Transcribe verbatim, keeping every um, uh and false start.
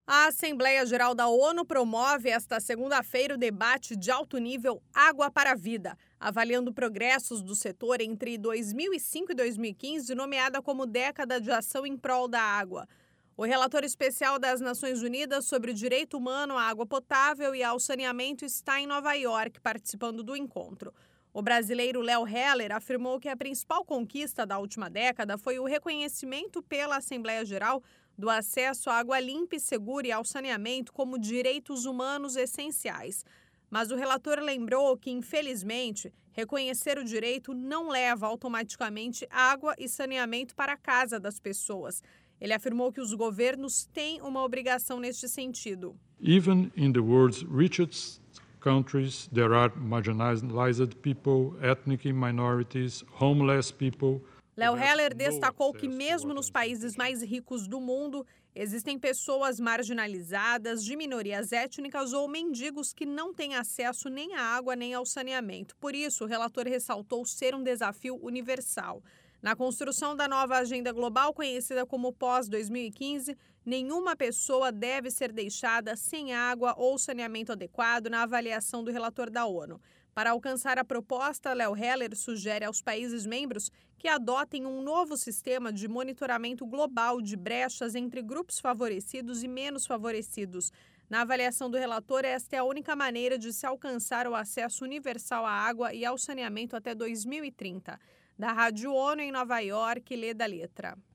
A Assembleia Geral da ONU promove esta segunda-feira o debate de alto nível Água para a Vida, avaliando progressos do setor entre dois mil e cinco e dois mil e quinze, nomeada como década de ação em prol da água. O relator especial das Nações Unidas sobre o direito humano à água potável e ao saneamento está em Nova York, participando do encontro. O brasileiro Léo Heller afirmou que a principal conquista da última década foi o reconhecimento pela Assembleia Geral do acesso à água limpa e segura e ao saneamento como direitos humanos essenciais. Mas o relator lembrou que, infelizmente, reconhecer o direito não leva automaticamente água e saneamento para a casa das pessoas. Ele afirmou que os governos têm uma obrigação neste sentido. Even in the world's richest countries, there are marginalized people, ethnic minorities, homeless people. Léo Heller destacou que mesmo nos países mais ricos do mundo, existem pessoas marginalizadas, de minorias étnicas ou mendigos que não têm acesso nem à água nem ao saneamento. Por isso, o relator ressaltou ser um desafio universal. Na construção da nova agenda global, conhecida como pós dois mil e quinze, nenhuma pessoa deve ser deixada sem água ou saneamento adequado na avaliação do relator da ONU. Para alcançar a proposta, Léo Heller sugere aos países membros que adotem um novo sistema de monitoramento global de brechas entre grupos favorecidos e menos favorecidos. Na avaliação do relator, esta é a única maneira de se alcançar o acesso universal à água e ao saneamento até dois mil e trinta. Da Rádio ONU em Nova York, Lê da Letra.